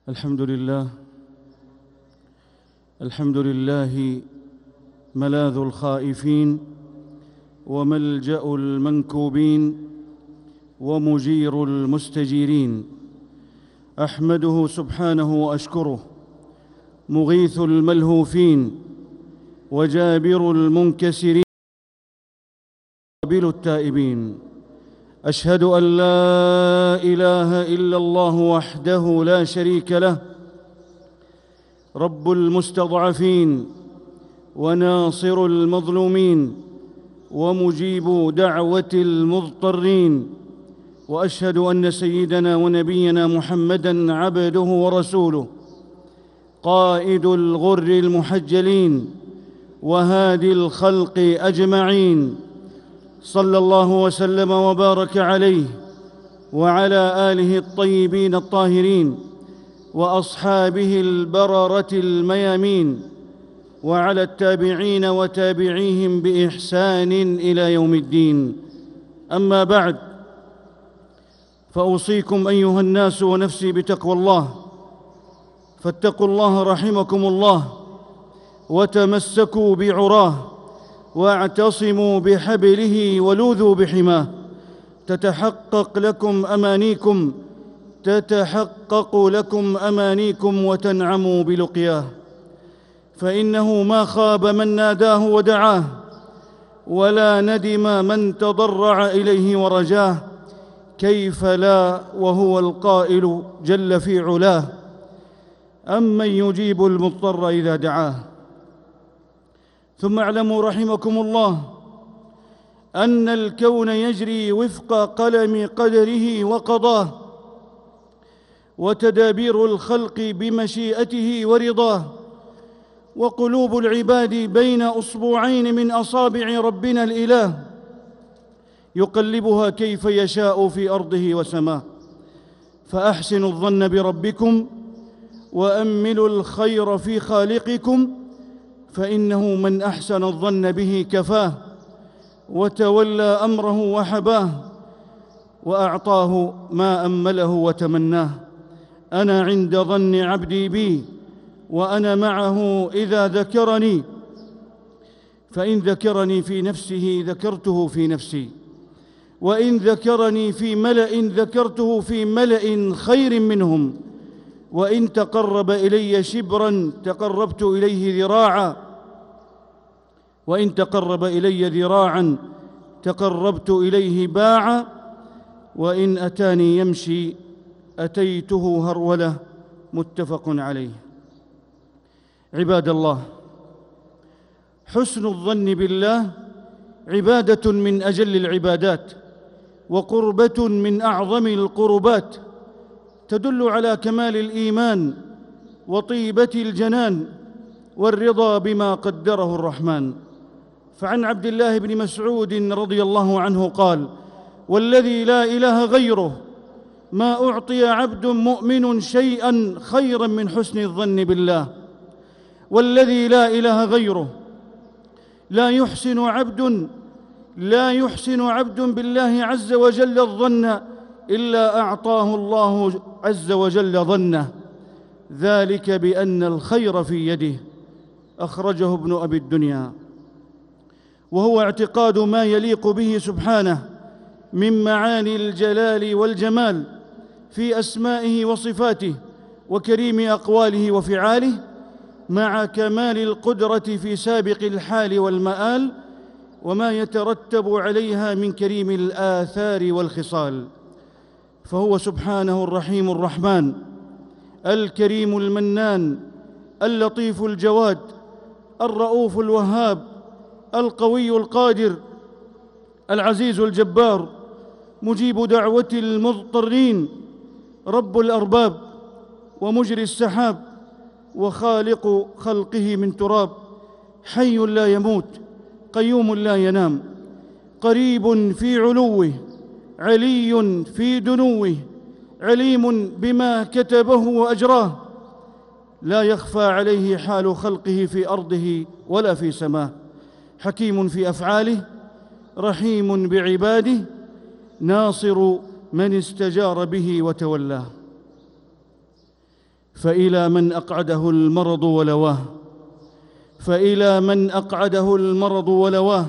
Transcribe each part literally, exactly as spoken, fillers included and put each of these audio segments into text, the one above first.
الحمد لله الحمد لله ملاذ الخائفين وملجأ المنكوبين ومجير المستجيرين. أحمده سبحانه وأشكره، مغيث الملهوفين وجابر المنكسرين وقابل التائبين. أشهد أن لا إله إلا الله وحده لا شريك له، رب المستضعفين وناصر المظلومين ومجيب دعوة المضطرين. وأشهد أن سيدنا ونبينا محمدًا عبده ورسوله، قائد الغر المحجلين وهادي الخلق أجمعين، صلى الله وسلم وبارك عليه وعلى آله الطيبين الطاهرين وأصحابه البررة الميامين، وعلى التابعين وتابعيهم بإحسان إلى يوم الدين. أما بعد، فأوصيكم أيها الناس ونفسي بتقوى الله، فاتقوا الله رحمكم الله، وتمسكوا بعراه، واعتصموا بحبله ولوذوا بحماه، تتحقق لكم أمانيكم تتحقق لكم أمانيكم وتنعموا بلقياه. فإنه ما خاب من ناداه ودعاه، ولا ندم من تضرع إليه ورجاه، كيف لا وهو القائل جل في علاه: أمن يجيب المضطر إذا دعاه. ثم اعلموا رحمكم الله أن الكون يجري وفق قلم قدره وقضاه، وتدابير الخلق بمشيئته ورضاه، وقلوب العباد بين أصبعين من أصابع ربنا الإله، يقلبها كيف يشاء في أرضه وسماه. فأحسنوا الظن بربكم وأملوا الخير في خالقكم، فإنه من أحسن الظن به كفاه، وتولى أمره وحباه، وأعطاه ما أمله وتمناه. أنا عند ظن عبدي بي، وأنا معه إذا ذكرني، فإن ذكرني في نفسه ذكرته في نفسي، وإن ذكرني في ملأ ذكرته في ملأ خير منهم، وإن تقرب إلي شبرا تقربت إليه ذراعا، وإن تقرب إلي ذراعا تقربت إليه باعا، وإن أتاني يمشي أتيته هرولة. متفق عليه. عباد الله، حسن الظن بالله عبادة من أجل العبادات، وقربة من أعظم القربات، تدل على كمال الإيمان وطيبة الجنان والرضا بما قدره الرحمن. فعن عبد الله بن مسعود رضي الله عنه قال: والذي لا إله غيره ما أعطي عبد مؤمن شيئا خيرا من حسن الظن بالله، والذي لا إله غيره لا يحسن عبد لا يحسن عبد بالله عز وجل الظن إلا أعطاه الله عز وجل ظنه، ذلك بأن الخير في يده. أخرجه ابن أبي الدنيا. وهو اعتقاد ما يليق به سبحانه من معاني الجلال والجمال في أسمائه وصفاته، وكريم أقواله وفعاله، مع كمال القدرة في سابق الحال والمآل، وما يترتب عليها من كريم الآثار والخصال. فهو سبحانه الرحيم الرحمن، الكريم المنان، اللطيف الجواد، الرؤوف الوهاب، القوي القادر، العزيز الجبار، مجيب دعوة المضطرين، رب الأرباب، ومجري السحاب، وخالق خلقه من تراب، حي لا يموت، قيوم لا ينام، قريب في علوه، علي في دنوه، عليم بما كتبه وأجراه، لا يخفى عليه حال خلقه في أرضه ولا في سماه، حكيم في أفعاله، رحيم بعباده، ناصر من استجار به وتولاه. فإلى من أقعده المرض ولواه فإلى من أقعده المرض ولواه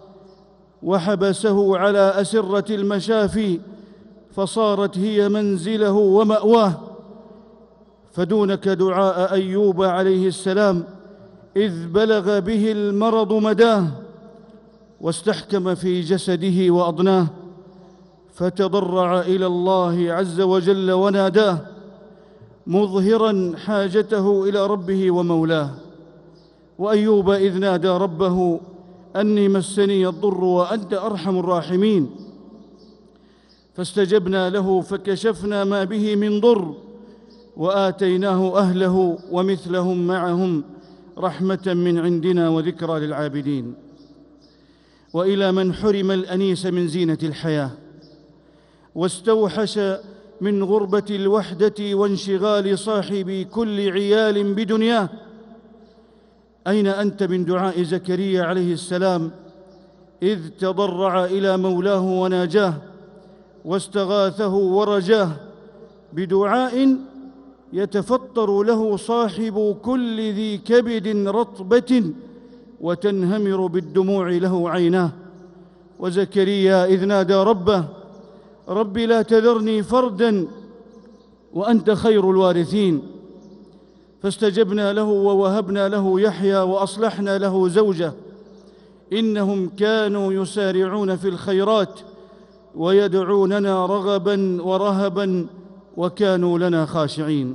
وحبسه على أسرة المشافي فصارت هي منزله ومأواه. فدونك دعاء أيوب عليه السلام إذ بلغ به المرض مداه واستحكم في جسده وأضناه، فتضرع إلى الله عز وجل وناداه مظهراً حاجته إلى ربه ومولاه. وأيوب إذ نادى ربه أني مسني الضر وأنت أرحم الراحمين، فاستجبنا له فكشفنا ما به من ضر وآتيناه أهله ومثلهم معهم رحمة من عندنا وذكرى للعابدين. وإلى من حرم الأنيس من زينة الحياة واستوحش من غربة الوحدة وانشغال صاحب كل عيال بدنياه، أين أنت من دعاء زكريا عليه السلام إذ تضرع إلى مولاه وناجاه واستغاثه ورجاه بدعاء يتفطر له صاحب كل ذي كبد رطبة وتنهمر بالدموع له عيناه. وزكريا إذ نادى ربه رب لا تذرني فردا وأنت خير الوارثين، فاستجبنا له ووهبنا له يحيى وأصلحنا له زوجه إنهم كانوا يسارعون في الخيرات ويدعوننا رغبا ورهبا وكانوا لنا خاشعين.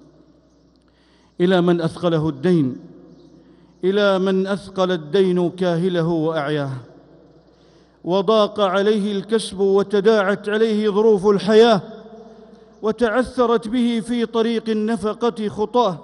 إلى من أثقله الدين إلى من أثقل الدين كاهله وأعياه وضاق عليه الكسب وتداعت عليه ظروف الحياة وتعثرت به في طريق النفقة خطاه،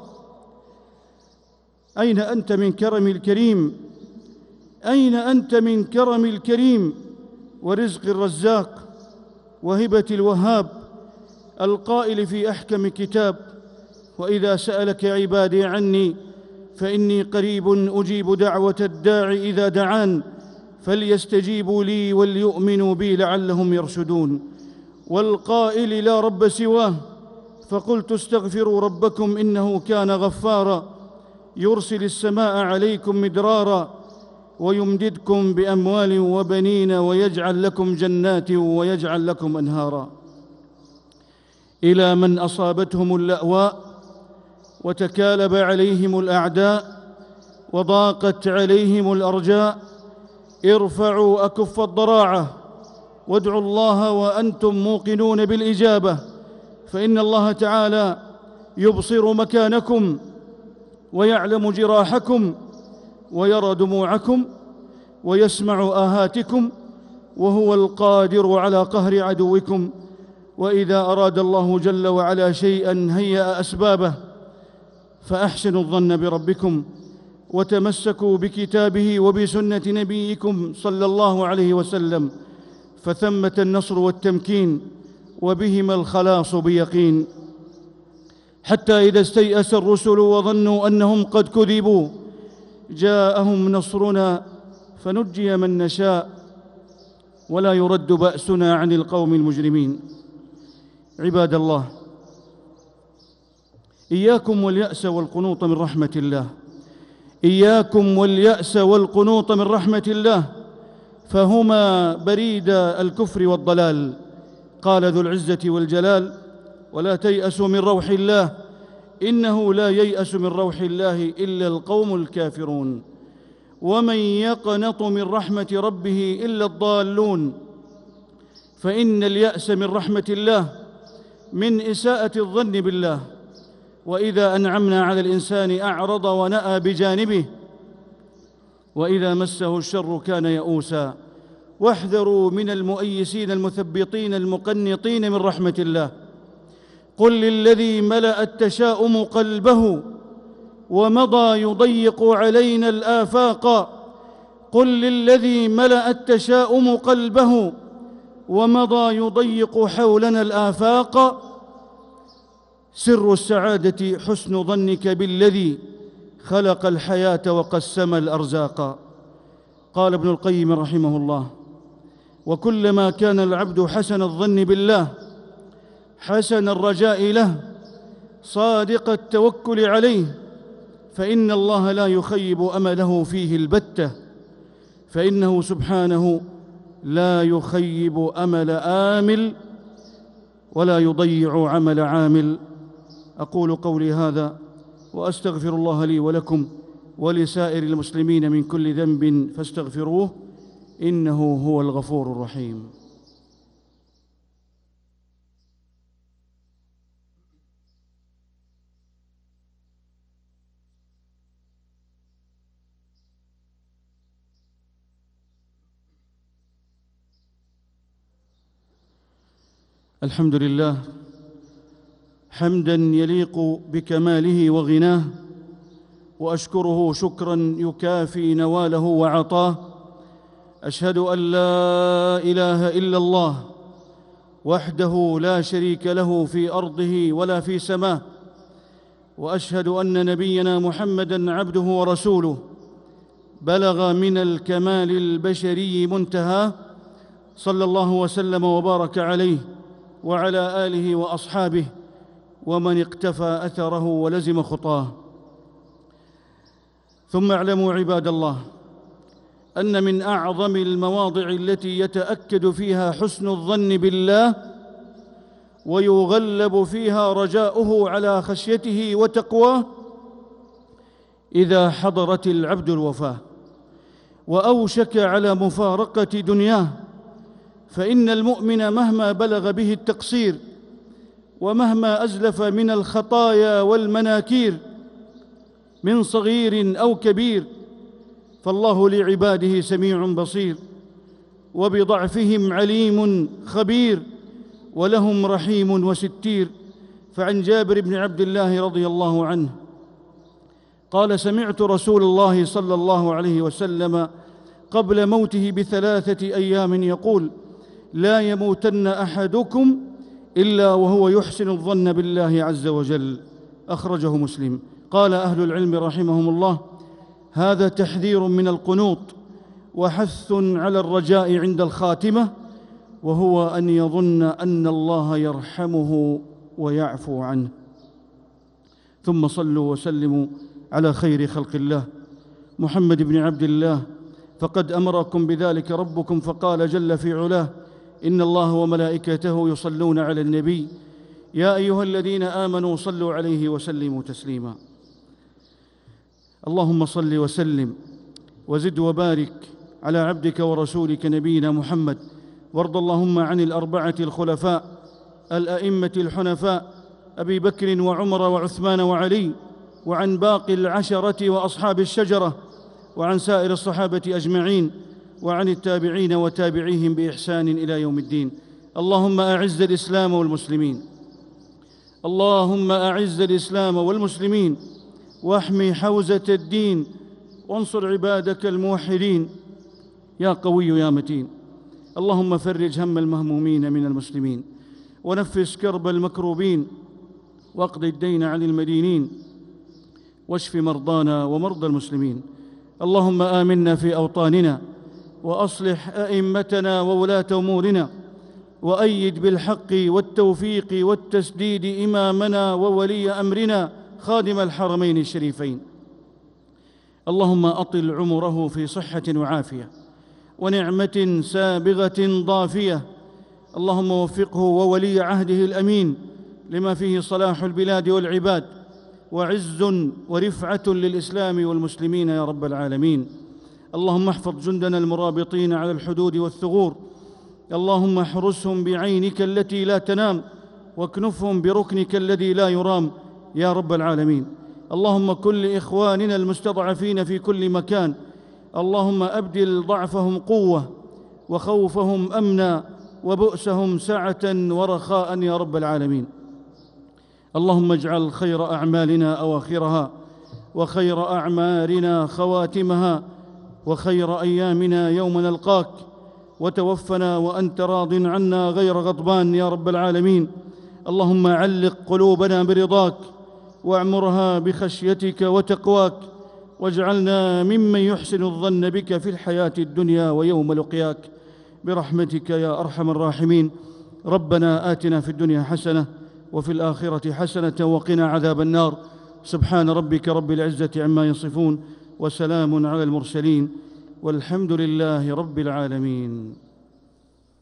أين أنت من كرم الكريم أين أنت من كرم الكريم ورزق الرزاق وهبة الوهاب القائل في أحكم كتاب وإذا سألك عبادي عني فإني قريب أجيب دعوة الداع إذا دعان فليستجيبوا لي وليؤمنوا بي لعلهم يرشدون. والقائل لا رب سواه فقلت استغفروا ربكم إنه كان غفارا يرسل السماء عليكم مدرارا ويمددكم بأموال وبنين ويجعل لكم جنات ويجعل لكم أنهارا. إلى من أصابتهم اللأواء وتكالب عليهم الأعداء وضاقت عليهم الأرجاء ارفعوا أكف الضراعة وادعوا الله وأنتم موقنون بالإجابة، فإن الله تعالى يبصر مكانكم ويعلم جراحكم ويرى دموعكم ويسمع آهاتكم وهو القادر على قهر عدوكم. وإذا أراد الله جل وعلا شيئا هيأ أسبابه، فأحسنوا الظن بربكم وتمسكوا بكتابه وبسنة نبيكم صلى الله عليه وسلم، فثمة النصر والتمكين وبهما الخلاص بيقين. حتى إذا استيأس الرسل وظنوا أنهم قد كذبوا جاءهم نصرنا فنجي من نشاء ولا يرد بأسنا عن القوم المجرمين. عباد الله، إياكم واليأس والقنوط من رحمة الله إياكم واليأس والقنوط من رحمة الله فهما بريد الكفر والضلال. قال ذو العزة والجلال ولا تيأسوا من روح الله إنه لا ييأس من روح الله إلا القوم الكافرون ومن يقنط من رحمة ربه إلا الضالون. فإن اليأس من رحمة الله من إساءة الظن بالله، وإذا أنعمنا على الإنسان أعرض ونأى بجانبه وإذا مسه الشر كان يئوسا. واحذروا من المؤيسين المثبطين المقنطين من رحمة الله. قل للذي ملأ التشاؤم قلبه ومضى يضيق علينا الآفاق قل للذي ملأ التشاؤم قلبه ومضى يضيق حولنا الآفاق سر السعادة حسن ظنك بالذي خلق الحياة وقسم الأرزاق. قال ابن القيم رحمه الله وكلما كان العبد حسن الظن بالله حسن الرجاء له صادق التوكل عليه، فإن الله لا يخيب أمله فيه البتة، فإنه سبحانه لا يخيب أمل آمل ولا يضيع عمل عامل. أقول قولي هذا وأستغفر الله لي ولكم ولسائر المسلمين من كل ذنب فاستغفروه، إنه هو الغفور الرحيم. الحمد لله حمداً يليق بكماله وغناه، وأشكره شكراً يكافي نواله وعطاه. أشهد أن لا إله إلا الله وحده لا شريك له في أرضه ولا في سماه، وأشهد أن نبينا محمداً عبده ورسوله بلغ من الكمال البشري منتهاه، صلى الله وسلم وبارك عليه وعلى آله وأصحابه ومن اقتفى أثره ولزم خطاه. ثم اعلموا عباد الله أن من أعظم المواضع التي يتأكد فيها حسن الظن بالله ويغلب فيها رجاؤه على خشيته وتقواه إذا حضرت العبد الوفاة وأوشك على مفارقة دنياه، فإن المؤمن مهما بلغ به التقصير ومهما أزلف من الخطايا والمناكير من صغير أو كبير، فالله لعباده سميع بصير، وبضعفهم عليم خبير، ولهم رحيم وستير. فعن جابر بن عبد الله رضي الله عنه قال: سمعت رسول الله صلى الله عليه وسلم قبل موته بثلاثة أيام يقول: لا يموتن أحدكم إلا وهو يحسن الظن بالله عز وجل. أخرجه مسلم. قال أهل العلم رحمهم الله: هذا تحذير من القنوط وحث على الرجاء عند الخاتمة، وهو أن يظن أن الله يرحمه ويعفو عنه. ثم صلوا وسلموا على خير خلق الله محمد بن عبد الله، فقد أمركم بذلك ربكم فقال جل في علاه: إن الله وملائكته يصلون على النبي يا أيها الذين آمنوا صلوا عليه وسلموا تسليما. اللهم صل وسلم وزد وبارك على عبدك ورسولك نبينا محمد، وارض اللهم عن الأربعة الخلفاء الأئمة الحنفاء أبي بكر وعمر وعثمان وعلي، وعن باقي العشرة وأصحاب الشجرة، وعن سائر الصحابة أجمعين، وعن التابعين وتابعيهم بإحسان إلى يوم الدين. اللهم أعز الإسلام والمسلمين، اللهم أعز الإسلام والمسلمين، واحمي حوزة الدين، وانصر عبادك الموحدين يا قوي يا متين. اللهم فرج هم المهمومين من المسلمين، ونفس كرب المكروبين، واقض الدين عن المدينين، واشف مرضانا ومرضى المسلمين. اللهم آمنا في أوطاننا، وأصلح أئمتنا وولاة أمورنا، وأيد بالحق والتوفيق والتسديد إمامنا وولي أمرنا خادم الحرمين الشريفين. اللهم أطل عمره في صحة وعافية ونعمة سابغة ضافية. اللهم وفقه وولي عهده الأمين لما فيه صلاح البلاد والعباد وعز ورفعة للإسلام والمسلمين يا رب العالمين. اللهم احفظ جندنا المرابطين على الحدود والثغور، اللهم احرسهم بعينك التي لا تنام، واكنفهم بركنك الذي لا يرام يا رب العالمين. اللهم كن لإخواننا المستضعفين في كل مكان، اللهم أبدل ضعفهم قوة وخوفهم أمنا وبؤسهم سعة ورخاء يا رب العالمين. اللهم اجعل خير أعمالنا أواخرها، وخير أعمارنا خواتمها، وخير أيامنا يوم نلقاك، وتوفنا وأنت راض عنا غير غضبان يا رب العالمين. اللهم علق قلوبنا برضاك، واعمرها بخشيتك وتقواك، واجعلنا ممن يحسن الظن بك في الحياة الدنيا ويوم لقياك برحمتك يا أرحم الراحمين. ربنا آتنا في الدنيا حسنة وفي الآخرة حسنة وقنا عذاب النار. سبحان ربك رب العزة عما يصفون، وسلام على المرسلين، والحمد لله رب العالمين.